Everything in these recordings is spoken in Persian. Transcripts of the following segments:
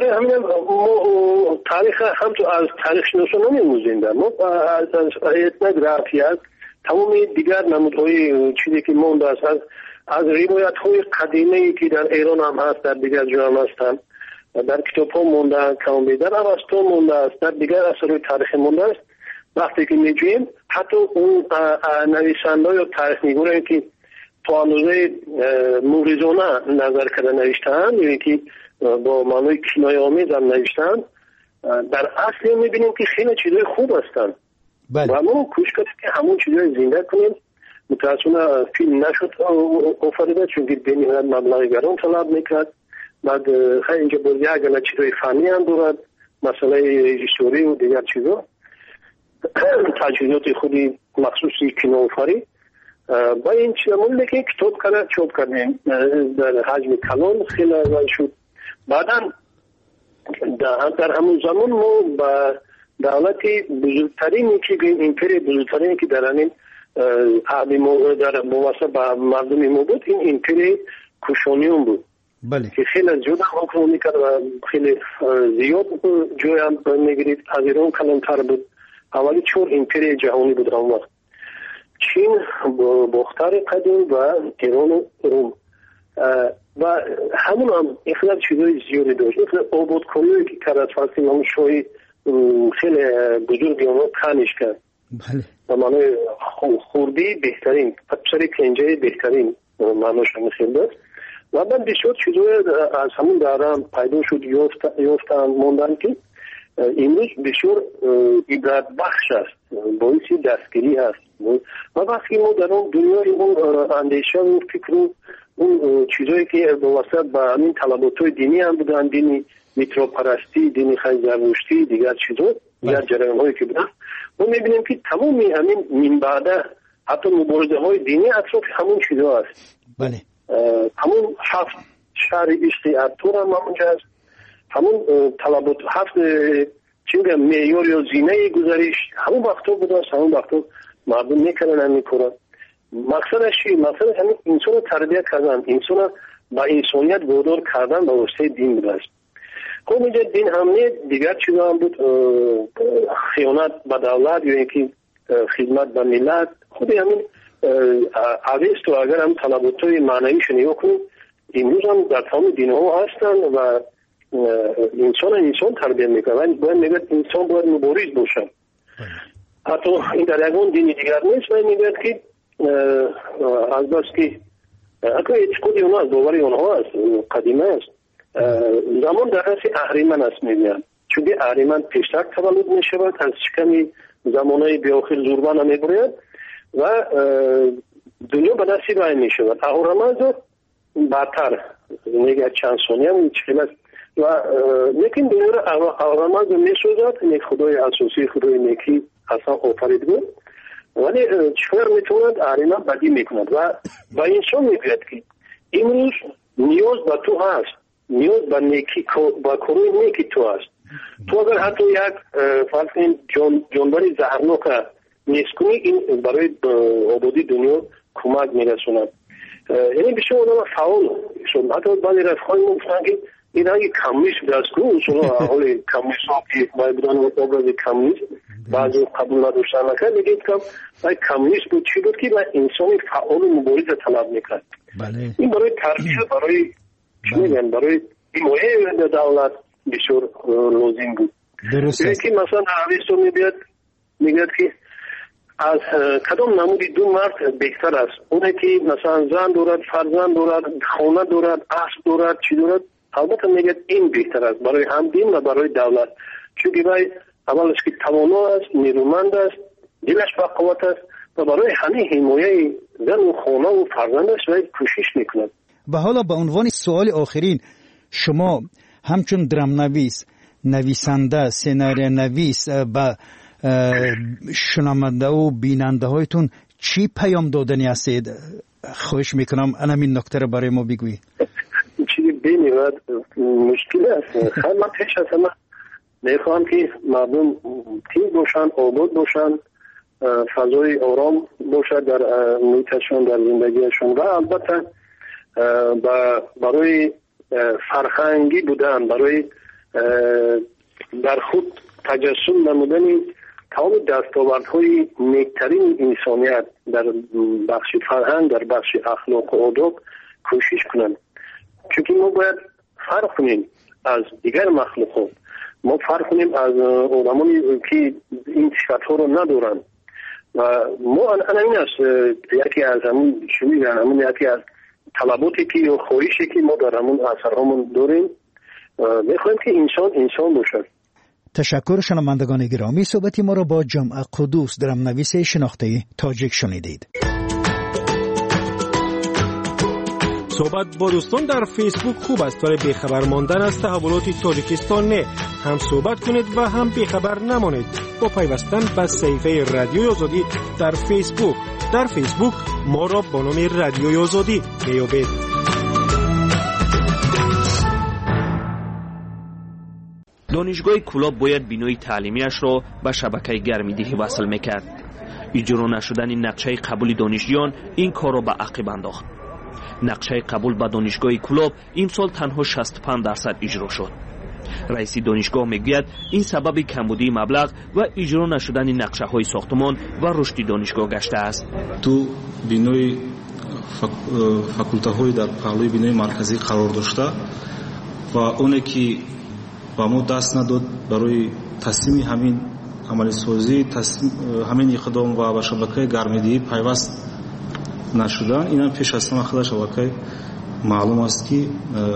برای همین تاریخ هم تو از تاریخ شناسان نمی‌موزیم. ما از ایتناد رافی است تمام دیگر نمودهای چیزی که مونده است از روایت‌های قدیمی که در ایران هم هست، در دیگر جا هم هستند، در کتاب‌ها مونده است، کامل در اوستا مونده است، در دیگر اثرهای تاریخی مونده است. وقتی که می‌جوییم حتی اون نویسنده یا تاریخ‌نگارانی که تا اندازه موریزانه نظر کرده نوشته‌اند، یعنی که با معنای کنایه‌آمیز هم نوشته‌اند، در اصل می‌بینیم که خیلی چیزای خوب هستند. و ما کوشش کردیم که همون چیزای زنده کنیم. متأسفانه فیلم نشد آفریده چون که به نهایت مبلغ گران طلب میکرد. بعد خیلی اینجا باز یک چیزای فنی هم دارد، مسئله رژیسوری و دیگر چیزا، تجهیزات خودی مخصوصی کینوآفرین. با این چیزمون که کتاب کرده چوب کردیم در حجم کلان خیلی ارائه شد. بعدا در همون زمان ما با دولتی بزرگترین که ایمپری بزرگترین که در همین در مواسط با مردم ما بود، این ایمپری کوشانیون بود. بله. که خیلی زیاد حکم میکرد و خیلی زیاد جای هم میگرید. از ایران کلانتر بود. اولی چون ایمپری جهانی بود اون وقت. چین، باختر قدیم و ایران و روم و همون هم اخلاق چیزای زیادی داشت. اخلاق آبادکاریایی که کرد فلسطین همون شوی خیلی بزرگی اونو تنش کرد. بله. و معنی خوردی بهترین، پسر کنجه بهترین معناش هم خیلی داشت. و بعد بسیار چیزای از همون دارم پیدا شد یافتن موندن که امروز بسیار عبرت بخش است، باعث دستگیری است. و وقتی ما در اون دنیای اون اندیشه و فکر و اون چیزایی که واسه با همین طلبات‌های دینی هم بودن، دینی میتروپرستی، دینی خیلی زرتشتی، دیگر چیزا، دیگر جریان‌هایی که بودن، ما می‌بینیم که تمامی همین من بعد حتی مبارزه‌های دینی اطراف همون چیزا است. بله. همون 7 شهر عشق ارطغرل هم همونجا است. همون طلبات 7 چی میگم معیار یا زینه گذریش همون وقتا بوده است. همون وقتا مردم میکنن هم میکنن. مقصدش چی؟ مقصدش همین انسان تربیت کردن، انسان با انسانیت وادار کردن به واسطه دین بوده است. خب اینجا دین همه دیگر چیزا هم بود، خیانت به دولت یا اینکه خدمت به ملت. خود همین اویست و اگر هم طلبات‌های معنیش نگاه کنیم امروز هم در تمام دین‌ها هستن و انسان تربیت میکنه. ولی باید میگه انسان باید مبارز باشه. حتی این در یکون دینی دیگر نیست و میگه که از بس که حتی اعتقادی اونها از باوری اونها است، قدیمه است. زمان در حسی اهریمن است میگن، چون اهریمن پیشتر تولد میشود، از شکمی زمانهای بیاخر زوربان هم میبرید و دنیا به دستی رای میشود. اهورامزد بعدتر میگه چند ثانیه هم چیز است و لیکن دنیا را اهورامزد میسوزد. یک خدای اساسی، خدای نیکی اصلا آفرید بود، ولی چطور میتوند اهریمن بدی میکند و با انسان میگوید که امروز نیاز به تو هست، نیاز به نیکی، با کروی نیکی تو هست. تو اگر حتی یک فرض جانوری زهرناک نیست کنی، این برای آبادی دنیا کمک میرسوند. یعنی بسیار آدم فعال شد. حتی بعضی رفقای ما گفتن که این اگه کمونیسم دست کنه، اصلا حال کمونیسم که باید بودن آبراز کمونیسم بعضی قبول نداشتن نکرد، میگه که باید کمونیسم بود چی بود که باید انسانی فعال و مبارز طلب میکرد. بله. این برای تربیت، برای چی میگن، برای حمایت دولت بسیار لازم بود. درست است. که مثلا عربستان میگه که از کدام نمودی دو مرد بهتر است؟ اونه که مثلا زن دارد، فرزند دارد، خانه دارد، اسب دارد، چی دارد؟ البته میگه این بهتر است برای هم دین و برای دولت، چون که باید اولش که توانا است، نیرومند است، دلش با قوت است و برای همه حمایت زن و خانه و فرزندش باید کوشش میکند. و حالا به عنوان سوال آخرین، شما همچون درامنویس، نویسنده، سناریو نویس با شنونده و بیننده هایتون چی پیام دادنی هستید؟ خواهش میکنم همین نکته رو برای ما بگویید. چیزی بینید مشکل است. من پیش از همه میخوام که مردم تیز باشن، آباد باشن، فضای آرام باشد در محیطشون، در زندگیشون و البته برای فرهنگی بودن، برای در خود تجسم نمودن تمام دستاوردهای نیکترین انسانیت در بخش فرهنگ، در بخش اخلاق و آداب کوشش کنند. چون ما باید فرق کنیم از دیگر مخلوقات، ما فرق کنیم از آدمانی که این صفت‌ها رو ندارن و ما این است یکی از همون شمیدن، همون یکی از طلباتی که یا خواهشی که ما در همون اثرهامون داریم، میخوایم که انسان باشد. تشکر. شنوندگان گرامی، صحبتی ما را با جمع قدوس درامنویس شناخته تاجیک شنیدید. صحبت با دوستان در فیسبوک خوب است، برای بیخبر ماندن از تحولات تاجیکستان نه. هم صحبت کنید و هم بیخبر نمانید با پیوستن به صفحه رادیوی آزادی در فیسبوک. در فیسبوک ما را با نام رادیوی آزادی میابید. دانشگاه کلاب باید بینای تعلیمیش را به شبکه گرمیدهی وصل میکرد. اجرا نشدن نقشه قبول دانشجویان این کار را به عقب انداخت. نقشه قبول به دانشگاه کلاب امسال تنها 65% اجرا شد. رئیس دانشگاه میگوید این سبب کمبودی مبلغ و اجرا نشدن نقشه های ساختمان و رشد دانشگاه گشته است. تو بینای فاکولته های در پهلوی بینای مرکزی قرار داشته و اونه که با ما دست نداد برای تصمیم همین عملی سازی، همین اقدام و به شبکه گرمیدهی پیوست نشدن، اینا پیش از همه خود شبکه معلوم است که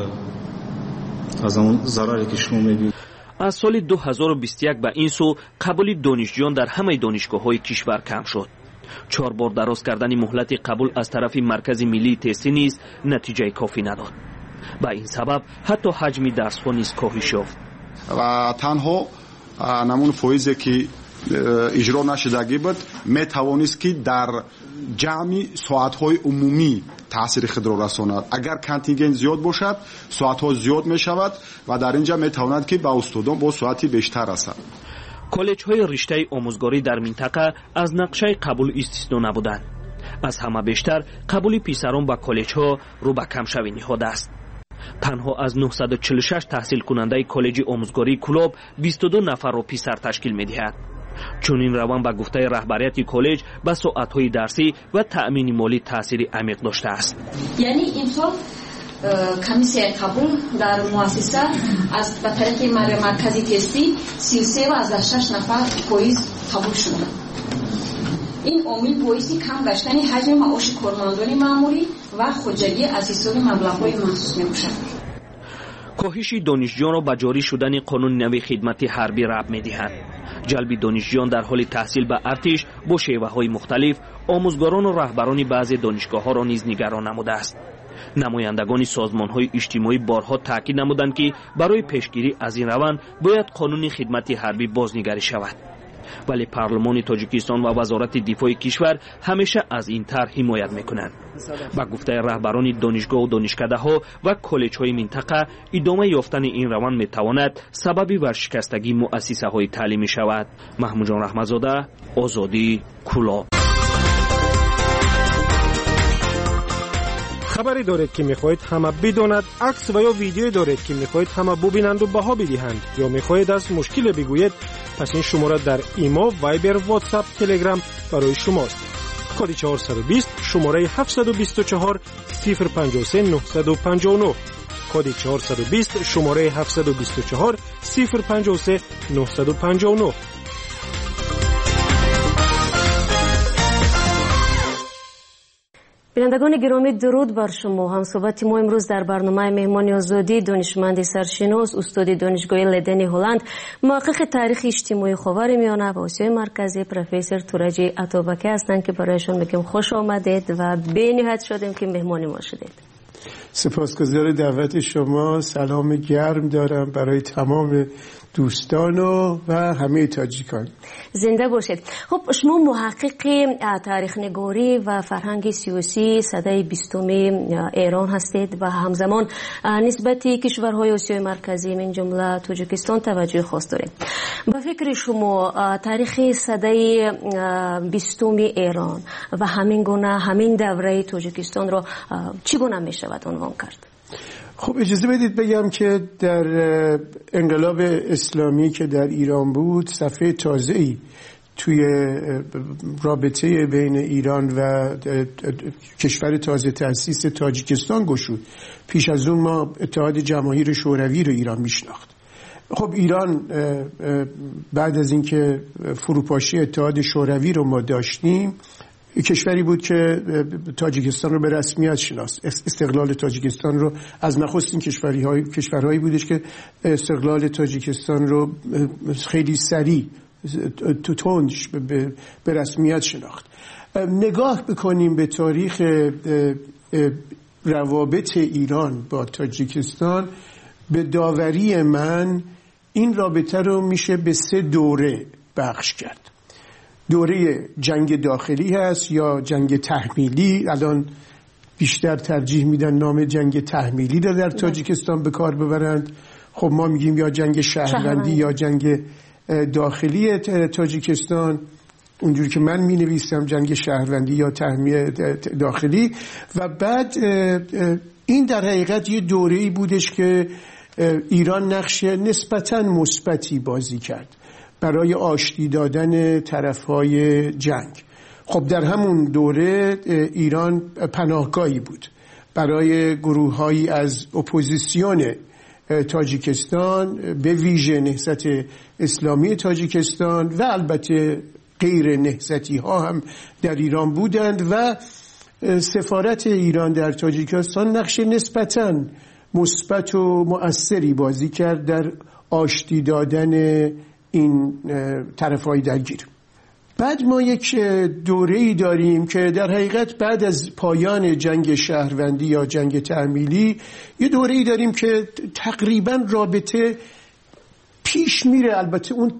از اون ضرری که شما می‌بینید. از سال 2021 به این سو قبول دانشجویان در همه دانشگاه‌های کشور کم شد. 4 بار دراز کردن مهلت قبول از طرف مرکز ملی تستی نیز نتیجه کافی نداد. با این سبب حتی حجم درس‌ها نیز کاهش یافت. و تنها نمون فایزی که اجرا نشدگی بود میتوانست که در جمع ساعت‌های عمومی تاثیر خود را رساند. اگر کانتینگنت زیاد باشد ساعت‌ها زیاد می‌شود و در اینجا میتواند که به استادان با ساعتی بیشتر رسد. کالج‌های رشته آموزگاری در منطقه از نقشه قبول استثنا نبودند. از همه بیشتر قبول پسران به کالج‌ها رو به کمشوی نهاده است. تنها از 946 تحصیل کننده کالج آموزگاری کلاب 22 نفر را پسر تشکیل می‌دهد. چون این روان به گفته رهبریت کالج به ساعت‌های درسی و تأمین مالی تأثیر عمیق داشته است. یعنی امسال کمیسیای قبول در مؤسسه از به طریق مرکزی تستی 33.6 نفر پاییز قبول شدند. این عامل باعث کم گشتن حجم معاش کارمندان مأموری و خودجگی از حساب مبلغ‌های محسوس می‌باشد. کاهش دانشجویان را به جاری شدن قانون نوی خدمت حربی ربط می‌دهند. جلب دانشجویان در حال تحصیل به ارتش با شیوه‌های مختلف آموزگاران و رهبران بعضی دانشگاه‌ها را نیز نگران نموده است. نمایندگان سازمان‌های اجتماعی بارها تاکید نمودند که برای پیشگیری از این روند باید قانون خدمت حربی بازنگری شود. ولی پارلمان تاجیکستان و وزارت دفاع کشور همیشه از این طرح حمایت میکنند. با گفته رهبران دانشگاه و دانشکده‌ها و کالج‌های منطقه ادامه یافتن این روند میتواند سبب ورشکستگی مؤسسه‌های تعلیمی شود. محمود جان رحمتزاده، آزادی، کلاب. خبری دارید که میخواهید همه بداند، عکس و یا ویدیویی دارید که میخواهید همه ببینند و بها بدهند، یا میخواهید از مشکل بگویید، پس این شماره در ایما، وایبر، واتساپ، تلگرام برای شماست. کد 420 شماره 724 053 959. کد 420 شماره 724 053 959. بینندگان گرامی، درود بر شما. هم صحبت ما امروز در برنامه مهمان آزادی دانشمند سرشناس استاد دانشگاه لدن هلند، محقق تاریخ اجتماعی خاورمیانه و آسیای مرکزی پروفسور تورجی عطابکی هستند که برایشان میگم خوش آمدید و به نهایت شدیم که مهمان ما شدید. سپاسگزار دعوت شما. سلام گرم دارم برای تمام دوستان و همه تاجیکان. زنده باشید. خب شما محقق تاریخ نگاری و فرهنگ سیاسی سده 20 ایران هستید و همزمان نسبت کشورهای آسیای مرکزی من جمله تاجیکستان توجه خاص دارید. با فکر شما تاریخ سده 20 ایران و همین گونه همین دوره تاجیکستان را چگونه می شود عنوان کرد؟ خب اجازه بدید بگم که در انقلاب اسلامی که در ایران بود صفحه تازه‌ای توی رابطه بین ایران و کشور تازه تأسیس تاجیکستان گشود. پیش از اون ما اتحاد جماهیر شوروی رو ایران میشناخت. خب ایران بعد از اینکه فروپاشی اتحاد شوروی رو ما داشتیم، کشوری بود که تاجیکستان رو به رسمیت شناست. استقلال تاجیکستان رو از نخستین کشورهایی بودش که استقلال تاجیکستان رو خیلی سریع تونش به رسمیت شناخت. نگاه بکنیم به تاریخ روابط ایران با تاجیکستان، به داوری من این رابطه رو میشه به 3 دوره بخش کرد. دوره جنگ داخلی هست یا جنگ تحمیلی. الان بیشتر ترجیح میدن نام جنگ تحمیلی رو در تاجیکستان به کار ببرند. خب ما میگیم یا جنگ شهروندی یا جنگ داخلی تاجیکستان، اونجوری که من می نویسم جنگ شهروندی یا تحمیل داخلی. و بعد این در حقیقت یه دوره‌ای بودش که ایران نقش نسبتاً مثبتی بازی کرد برای آشتی دادن طرفهای جنگ. خب در همون دوره ایران پناهگاهی بود برای گروه‌هایی از اپوزیسیون تاجیکستان، به ویژه نهضت اسلامی تاجیکستان و البته غیر نهضتی ها هم در ایران بودند و سفارت ایران در تاجیکستان نقش نسبتاً مثبت و مؤثری بازی کرد در آشتی دادن این طرف‌های درگیر. بعد ما یک دوره‌ای داریم که در حقیقت بعد از پایان جنگ شهروندی یا جنگ تحمیلی یه دوره‌ای داریم که تقریباً رابطه پیش میره. البته اون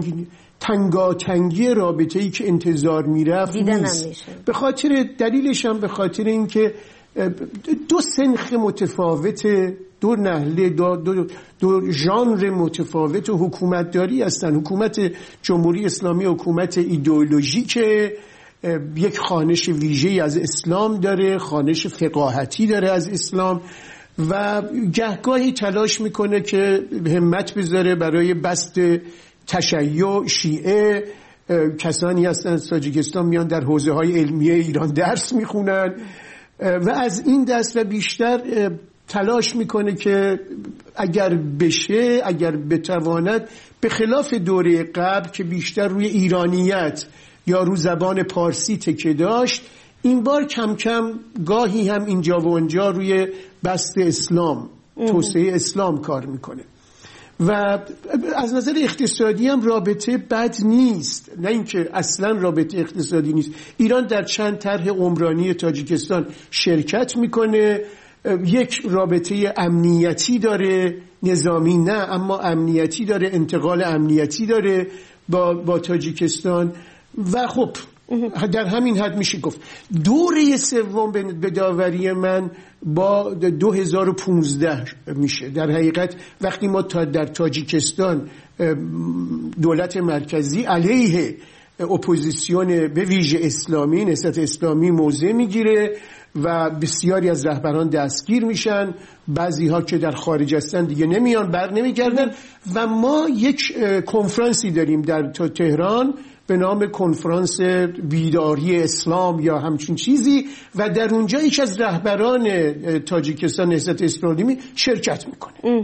تنگاتنگی رابطه‌ای که انتظار میرفت نیست. به خاطر دلیلش هم به خاطر اینکه 2 سنخ متفاوت، 2 نهله، 2 ژانر متفاوت و حکومتداری هستن. حکومت جمهوری اسلامی حکومت ایدئولوژیکه، یک خوانش ویژه‌ای از اسلام داره، خوانش فقاهتی داره از اسلام و گهگاهی تلاش میکنه که همت بذاره برای بسط تشیع شیعه. کسانی هستن از تاجیکستان میان در حوزه‌های علمیه ایران درس میخونن و از این دست و بیشتر تلاش میکنه که اگر بشه، اگر بتواند، به خلاف دوره قبل که بیشتر روی ایرانیت یا رو زبان پارسی تکیه داشت، این بار کم کم گاهی هم اینجا و اونجا روی بسط اسلام، توسعه اسلام کار میکنه. و از نظر اقتصادی هم رابطه بد نیست، نه اینکه اصلا رابطه اقتصادی نیست. ایران در چند طرح عمرانی تاجیکستان شرکت میکنه، یک رابطه امنیتی داره، نظامی نه اما امنیتی داره، انتقال امنیتی داره با تاجیکستان. و خب در همین حد میشه گفت دوره سوم به داوری من با 2015 میشه. در حقیقت وقتی ما در تاجیکستان دولت مرکزی علیه اپوزیسیون به ویژه اسلامی، نهضت اسلامی موضع میگیره و بسیاری از رهبران دستگیر میشن، بعضی ها که در خارج هستن دیگه نمیان، بر نمیگردن. و ما یک کنفرانسی داریم در تهران به نام کنفرانس بیداری اسلام یا همچین چیزی و در اونجا یک از رهبران تاجیکستان نهضت اسلامی شرکت میکنه.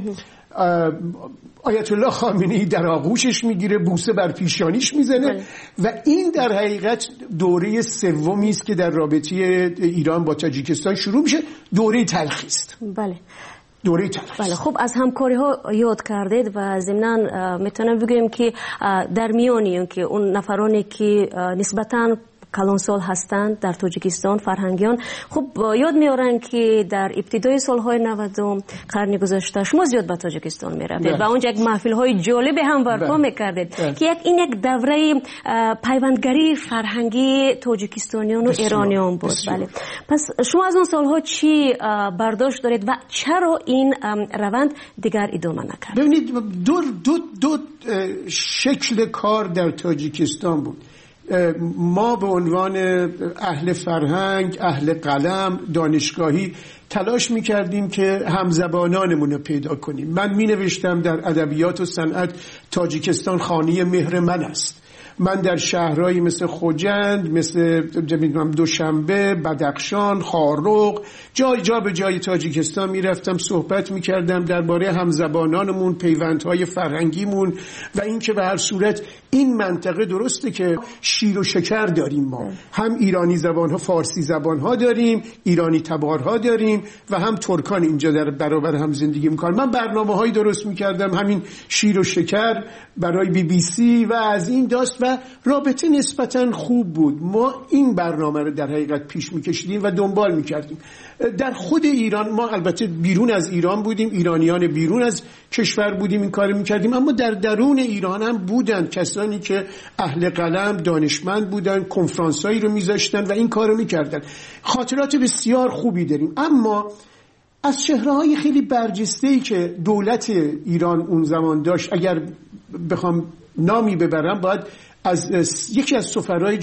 آیت الله خامنه‌ای در آغوشش میگیره، بوسه بر پیشانیش میزنه و این در حقیقت دوره سومی است که در رابطه ایران با تاجیکستان شروع میشه. دوره تلخی است. بله. دوره تلخی. بله. خب از همکاری ها یاد کردید و ضمناً میتونم بگم که در میانی که اون نفرانی که نسبتاً کلانسال هستند در تاجیکستان، فرهنگیان، خب یاد میارن که در ابتدای سالهای 90 قرن گذشته شما زیاد به تاجیکستان میرفتید و اونجا یک محفل‌های جالب هم برپا میکردید که این یک دوره پیوندگری فرهنگی تاجیکستانیان و ایرانیان بود. بله. پس شما از اون سالها چی برداشت دارید و چرا این روند دیگر ادامه نکرد؟ ببینید دو شکل کار در تاجیکستان بود. ما به عنوان اهل فرهنگ، اهل قلم، دانشگاهی تلاش میکردیم که همزبانانمون رو پیدا کنیم. من مینوشتم در ادبیات و صنعت تاجیکستان خانه مهر من است. من در شهرهایی مثل خوجند، مثل دوشنبه، بدخشان، خارق، جا به جای تاجیکستان میرفتم، صحبت میکردم درباره همزبانانمون، پیوندهای فرهنگیمون و اینکه به هر صورت این منطقه درسته که شیر و شکر داریم، ما هم ایرانی زبانها، فارسی زبانها داریم، ایرانی تبارها داریم و هم ترکان اینجا در برابر هم زندگی میکنن. من برنامه‌هایی درست میکردم همین شیر و شکر برای BBC و از این داست و رابطه نسبتاً خوب بود. ما این برنامه رو در حقیقت پیش میکشیدیم و دنبال میکردیم. در خود ایران، ما البته بیرون از ایران بودیم، ایرانیان بیرون از کشور بودیم، این کار میکردیم، اما در درون ایران هم بودن کسانی که اهل قلم، دانشمند بودن، کنفرانسایی رو میذاشتن و این کار رو میکردن. خاطرات بسیار خوبی داریم. اما از چهره‌های خیلی برجسته‌ای که دولت ایران اون زمان داشت، اگر بخوام نامی ببرم، باید از یکی از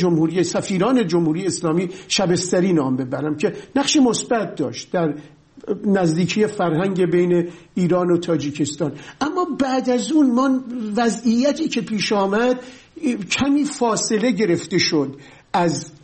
سفیران جمهوری اسلامی شبستری نام ببرم که نقش مثبت داشت در نزدیکی فرهنگ بین ایران و تاجیکستان. اما بعد از اون ما وضعیتی که پیش آمد کمی فاصله گرفته شد از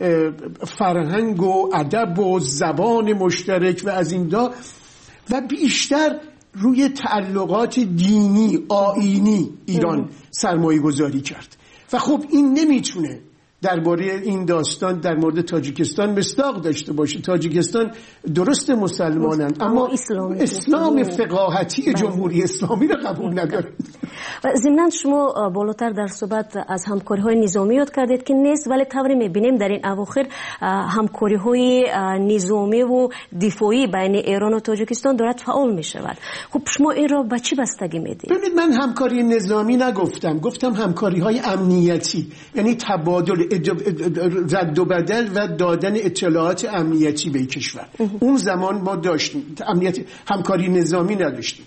فرهنگ و ادب و زبان مشترک و از این دا و بیشتر روی تعلقات دینی آیینی ایران سرمایه گذاری کرد و خب این نمیتونه درباره این داستان در مورد تاجیکستان مصداق داشته باشه. تاجیکستان درست مسلمانند اما اسلام فقاهتی جمهوری اسلامی را قبول ندارند. ضمناً شما بالاتر در صحبت از همکاری‌های نظامی یاد کردید که نیست، ولی طوری می‌بینیم در این اواخر همکاری‌های نظامی و دفاعی بین ایران و تاجیکستان دارد فعال می‌شود. خب شما این را به چی بستگی میدید؟ ببینید، من همکاری نظامی نگفتم، گفتم همکاری‌های امنیتی، یعنی تبادل، رد و بدل و دادن اطلاعات امنیتی به کشور. اون زمان ما داشتیم همکاری نظامی نداشتیم.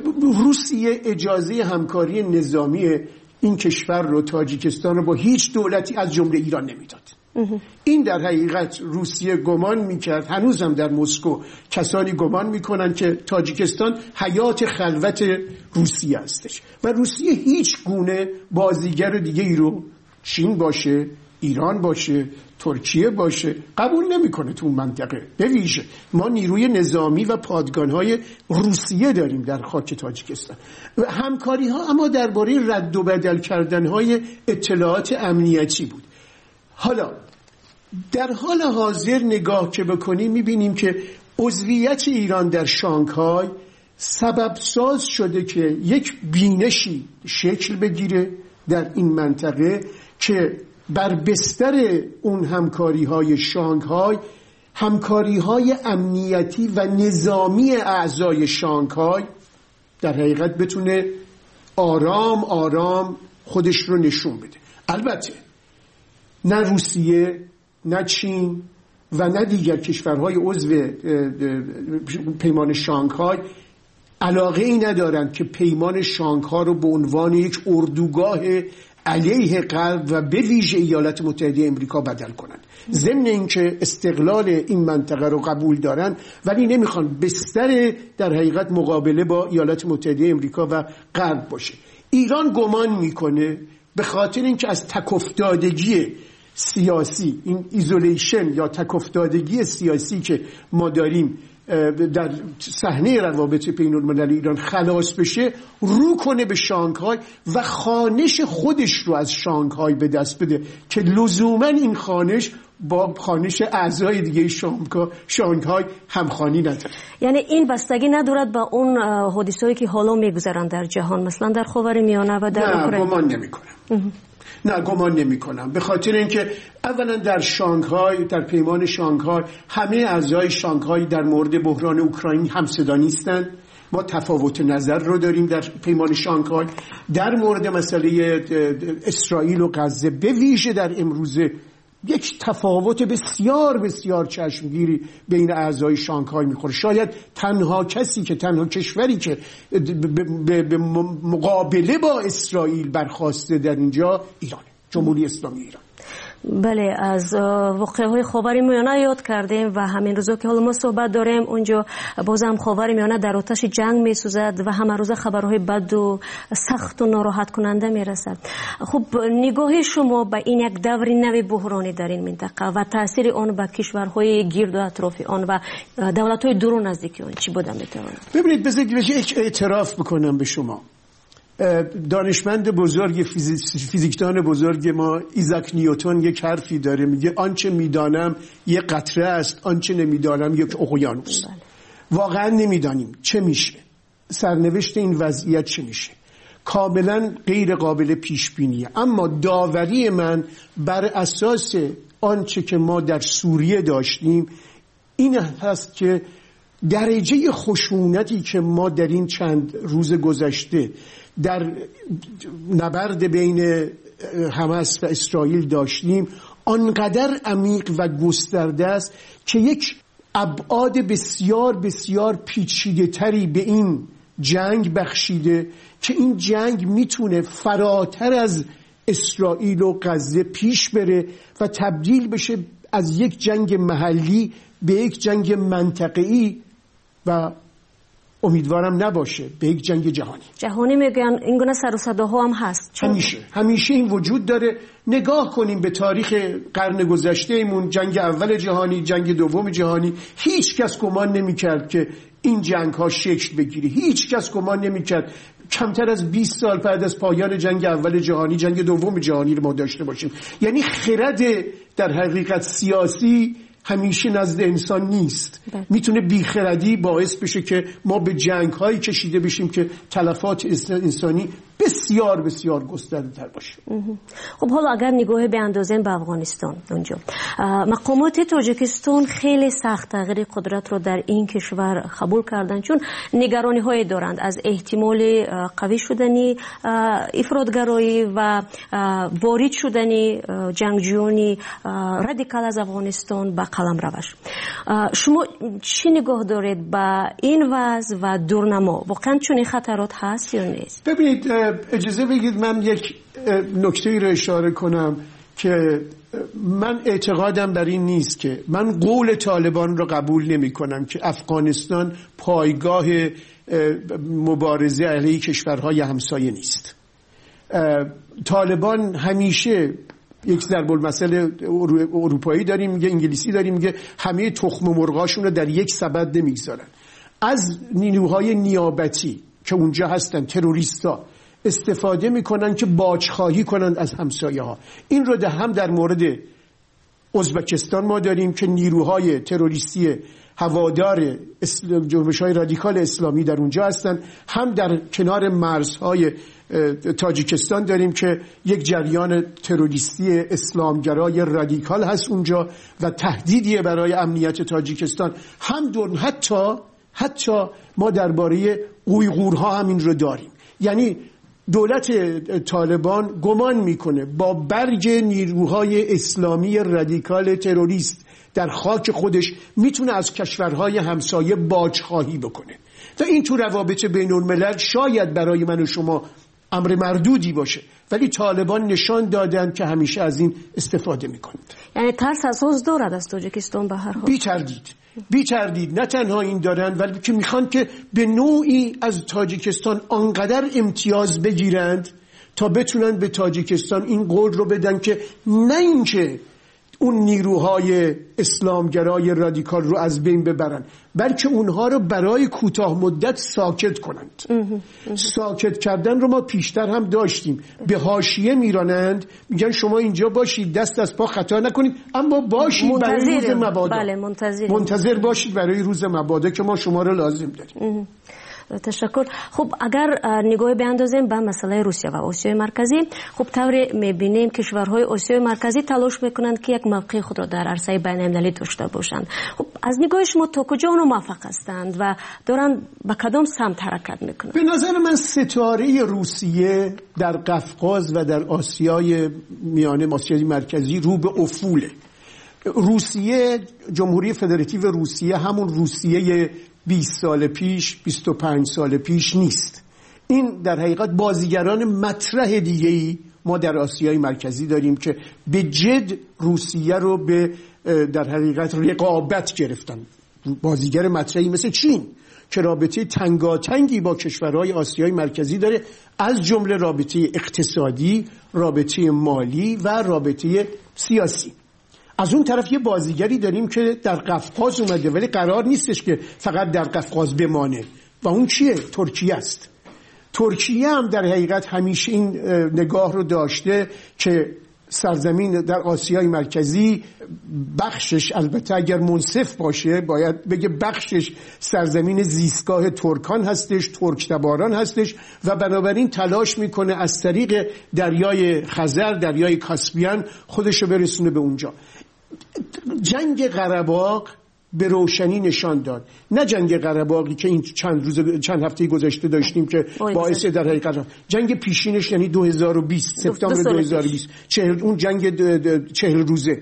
روسیه اجازه همکاری نظامی این کشور رو، تاجیکستان رو، با هیچ دولتی از جمله ایران نمیداد. این در حقیقت روسیه گمان میکرد، هنوزم در مسکو کسانی گمان میکنن که تاجیکستان حیات خلوت روسیه هستش و روسیه هیچ گونه بازیگر دیگه ای رو، چین باشه، ایران باشه، ترکیه باشه، قبول نمیکنه تو اون منطقه. به ویژه ما نیروی نظامی و پادگان‌های روسیه داریم در خاک تاجیکستان. و همکاری‌ها اما درباره رد و بدل کردن‌های اطلاعات امنیتی بود. حالا در حال حاضر نگاه که بکنیم می‌بینیم که عضویت ایران در شانگهای سبب ساز شده که یک بینشی شکل بگیره در این منطقه که بر بستر اون همکاری‌های شانگهای، همکاری‌های امنیتی و نظامی اعضای شانگهای در حقیقت بتونه آرام آرام خودش رو نشون بده. البته نه روسیه، نه چین و نه دیگر کشورهای عضو پیمان شانگهای علاقه ای ندارند که پیمان شانگهای رو به عنوان یک اردوگاه علیه غرب و به ویژه ایالات متحده امریکا بدل کنند. ضمن اینکه استقلال این منطقه رو قبول دارن ولی نمیخوان بستر در حقیقت مقابله با ایالات متحده امریکا و غرب باشه. ایران گمان میکنه به خاطر اینکه از تک‌افتادگی سیاسی، این ایزولیشن یا تک‌افتادگی سیاسی که ما داریم در صحنه روابط بین‌المللی ایران خلاص بشه، رو کنه به شانگهای و خانش خودش رو از شانگهای به دست بده که لزوما این خانش با خانش اعضای دیگه شانگهای همخوانی نداره. یعنی این بستگی ندارد با اون حادثه‌ای که حالا میگذرن در جهان، مثلا در خاورمیانه و در اوکراین؟ نه، گمان نمی‌کنم. نه، گمان نمی کنم، به خاطر اینکه اولا در شانگهای، در پیمان شانگهای همه اعضای شانگهای در مورد بحران اوکراین همصدا نیستند. ما تفاوت نظر رو داریم در پیمان شانگهای. در مورد مسئله اسرائیل و غزه به ویژه در امروزه یک تفاوت بسیار بسیار چشمگیری بین اعضای شانگهای میخوره. شاید تنها کشوری که به مقابله با اسرائیل برخاسته در اینجا ایرانه، جمهوری اسلامی ایران. بله، از واقعه‌های خاورمیانه یاد کردیم و همین روزا که حالا ما صحبت داریم اونجا بازم خاورمیانه در آتش جنگ میسوزد و همه روزه خبرهای بد و سخت و ناراحت کننده میرسد. خب نگاه شما به این یک دور نوی بحرانی در این منطقه و تاثیر آن به کشورهای گرد و اطراف آن و دولت‌های دور و نزدیک آن چی بوده میتونه؟ ببینید بذارید یک اعتراف بکنم به شما. دانشمند بزرگ فیزیکدان بزرگ ما ایزاک نیوتن یک حرفی داره، میگه آنچه میدانم یک قطره است، آنچه نمیدانم یک اقیانوس. واقعا نمیدانیم چه میشه، سرنوشت این وضعیت چه میشه، کاملا غیر قابل پیش بینیه. اما داوری من بر اساس آنچه که ما در سوریه داشتیم این هست که درجه خشونتی که ما در این چند روز گذشته در نبرد بین حماس و اسرائیل داشتیم آنقدر عمیق و گسترده است که یک ابعاد بسیار بسیار پیچیده تری به این جنگ بخشیده که این جنگ میتونه فراتر از اسرائیل و غزه پیش بره و تبدیل بشه از یک جنگ محلی به یک جنگ منطقه‌ای و امیدوارم نباشه به یک جنگ جهانی میگن این گونه سر و صداها هم هست. همیشه این وجود داره. نگاه کنیم به تاریخ قرن گذشته ایمون، جنگ اول جهانی، جنگ دوم جهانی، هیچ کس گمان نمی‌کرد که این جنگ ها شکل بگیره. هیچ کس گمان نمی‌کرد کمتر از 20 سال بعد از پایان جنگ اول جهانی جنگ دوم جهانی رو ما داشته باشیم. یعنی خرد در حقیقت سیاسی همیشه نزد انسان نیست. میتونه بیخردی باعث بشه که ما به جنگ هایی کشیده بشیم که تلفات انسانی بسیار بسیار گسترده تر باشه. خب حالا اگر نگاه بیاندازیم به افغانستان، اونجا مقامات تاجیکستان خیلی سخت تغییر قدرت رو در این کشور قبول کردن، چون نگرانی های دارند از احتمال قوی شدنی افراطگرایی و وارد شدنی جنگجویان رادیکال از افغانستان به قلمروش. شما چی نگاه دارید به این وضع و دورنما؟ واقعا چون خطرات هست یا نیست؟ ببینید اجازه بگید من یک نکته‌ای رو اشاره کنم که من اعتقادم بر این نیست که من قول طالبان رو قبول نمی کنم که افغانستان پایگاه مبارزه علیه کشورهای همسایه نیست. طالبان همیشه یک ضرب المثل اروپایی داریم، میگه انگلیسی داریم، میگه همه تخم مرغاشون رو در یک سبد نمیگذارن. از نیروهای نیابتی که اونجا هستن، تروریستا استفاده میکنن که باجخواهی کنند از همسایه ها. این رو هم در مورد ازبکستان ما داریم که نیروهای تروریستی هوادار جنبش‌های رادیکال اسلامی در اونجا هستن، هم در کنار مرزهای تاجیکستان داریم که یک جریان تروریستی اسلامگرای رادیکال هست اونجا و تهدیدیه برای امنیت تاجیکستان. هم حتی ما درباره اویغورها همین رو داریم. یعنی دولت طالبان گمان میکنه با برگ نیروهای اسلامی رادیکال تروریست در خاک خودش میتونه از کشورهای همسایه باجخواهی بکنه و این تو روابط بین الملل شاید برای من و شما امر مردودی باشه، ولی طالبان نشان دادن که همیشه از این استفاده میکنند. یعنی ترس اساس دارد از تاجیکستان به هر حال؟ بی تردید نه تنها این دارن، ولی که میخوان که به نوعی از تاجیکستان آنقدر امتیاز بگیرند تا بتونن به تاجیکستان این قول رو بدن که نه اینکه اون نیروهای اسلامگرای رادیکال رو از بین ببرن، بلکه اونها رو برای کوتاه مدت ساکت کنند. ساکت کردن رو ما پیشتر هم داشتیم. به حاشیه میرانند، میگن شما اینجا باشید، دست از پا خطا نکنید، اما باشید برای روز مبادا. بله، منتظر باشید برای روز مبادا که ما شما رو لازم داریم. تشکر. خب اگر نگاه بیاندازیم به مسئله روسیه و آسیای مرکزی، خب طوری میبینیم کشورهای آسیای مرکزی تلاش میکنند که یک موقع خود را در عرصه بین‌المللی داشته باشند. خب از نگاه شما تا کجا اونها موفق هستند و دارن به کدام سمت حرکت میکنند؟ به نظر من ستاره روسیه در قفقاز و در آسیای میانه، آسیای مرکزی رو به افوله. روسیه، جمهوری فدراتیو روسیه همون روسیه 20 سال پیش، 25 سال پیش نیست. این در حقیقت بازیگران مطرح دیگه‌ای ما در آسیای مرکزی داریم که به جد روسیه رو به در حقیقت رقابت گرفتن. بازیگر مطرحی مثل چین که رابطه تنگاتنگی با کشورهای آسیای مرکزی داره، از جمله رابطه اقتصادی، رابطه مالی و رابطه سیاسی. از اون طرف یه بازیگری داریم که در قفقاز اومده ولی قرار نیستش که فقط در قفقاز بمانه و اون چیه؟ ترکیه است. ترکیه هم در حقیقت همیشه این نگاه رو داشته که سرزمین در آسیای مرکزی بخشش، البته اگر منصف باشه باید بگه بخشش سرزمین زیستگاه ترکان هستش، ترک تباران هستش و بنابراین تلاش میکنه از طریق دریای خزر، دریای کاسپیان خودش رو برسونه به اونجا. جنگ قره‌باغ به روشنی نشان داد، نه جنگ قره‌باغی که این چند هفته گذشته داشتیم که باعث در حقیقت جنگ پیشینش، یعنی 2020 سپتامبر 2020 اون جنگ 40 روزه،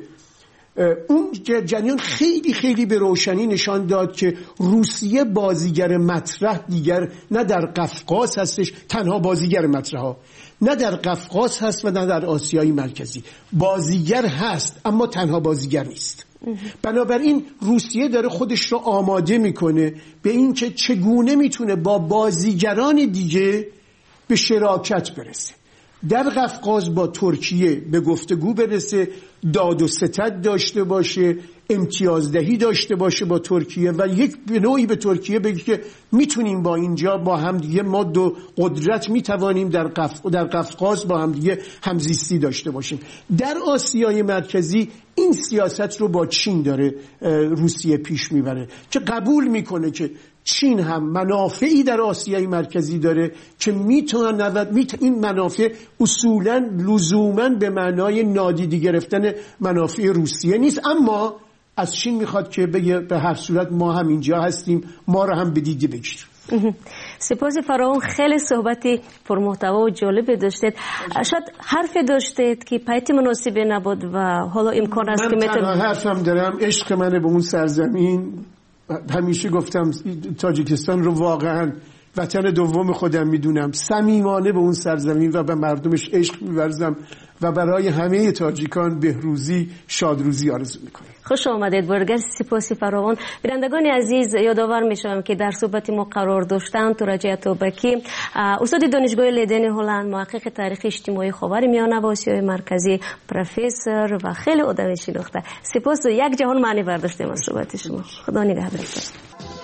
اون جریان خیلی خیلی به روشنی نشان داد که روسیه بازیگر مطرح دیگر نه در قفقاز هستش، تنها بازیگر مطرح ها، نه در قفقاز هست و نه در آسیای مرکزی. بازیگر هست اما تنها بازیگر نیست. بنابراین روسیه داره خودش رو آماده میکنه به این که چگونه میتونه با بازیگران دیگه به شراکت برسه، در قفقاز با ترکیه به گفتگو برسه، داد و ستد داشته باشه، امتیازدهی داشته باشه با ترکیه و یک به نوعی به ترکیه بگه که میتونیم با اینجا با هم دیگه ما دو قدرت میتوانیم در قفقاز با هم دیگه همزیستی داشته باشیم. در آسیای مرکزی این سیاست رو با چین داره روسیه پیش میبره که قبول میکنه که چین هم منافعی در آسیای مرکزی داره که میتونه این منافع اصولاً لزوماً به معنای نادیده گرفتن منافع روسیه نیست، اما از چین میخواد که بگه به هر صورت ما هم اینجا هستیم، ما رو هم به دیده بگیر. سپاس فراوان، خیلی صحبتی پرمحتوا و جالب داشتید. شاید حرف داشتید که پیت مناسبی نبود و حالا امکان است که من حرفم دارم، عشق منه به اون سرزمین. همیشه گفتم تاجیکستان رو واقعا وطن دوم خودم میدونم، صمیمانه به اون سرزمین و به مردمش عشق می‌ورزم و برای همه تاجیکان بهروزی، شادروزی آرزو میکنم. خوش آمدید برگر. سپاسی فراوان. بینندگان عزیز، یادآور میشم که در صحبت ما قرار داشتن تورج اتابکی، استاد دانشگاه لیدن هلند، محقق تاریخ اجتماعی خاورمیانه و آسیای مرکزی، پروفسور و خیلی آدم شناخته. سپاس، یک جهان معنی برداشتیم از صحبت شما. خدا نگهدارتون.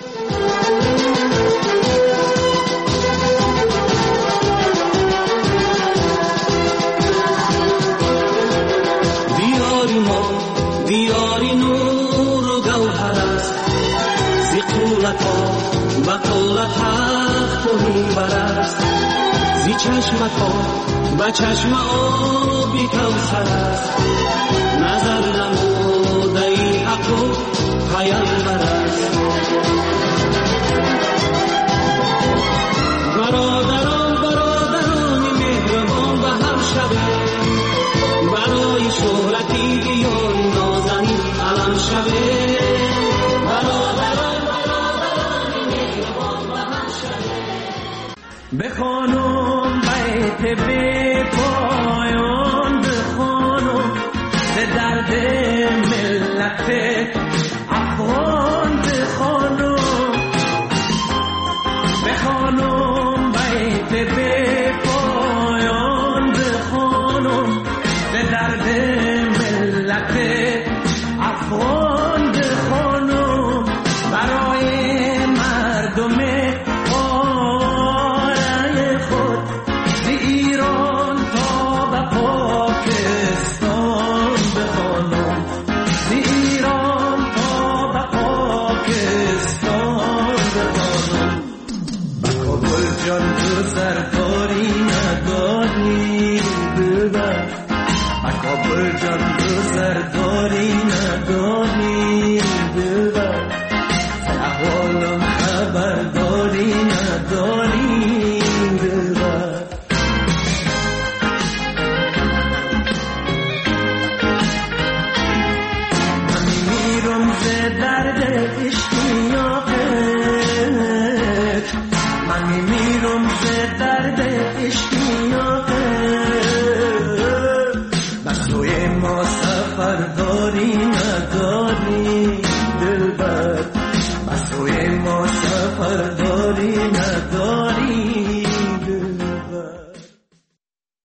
دیاری نور و گوهر است، زی قولت ها و قولت حق توهی برست، زی چشمت ها و چشم آبی کوثر است، نظر نموده ای حق و پیامبر است. برادران مهربان و هم شبه، برای شهرتی بیان نازنین علم شبه، برادران مهربان و هم شبه. بخوانم بیت بی پایان، بخوانم به درد ملت افغان، بخوانم بیت بی پایان، بخوانم به درد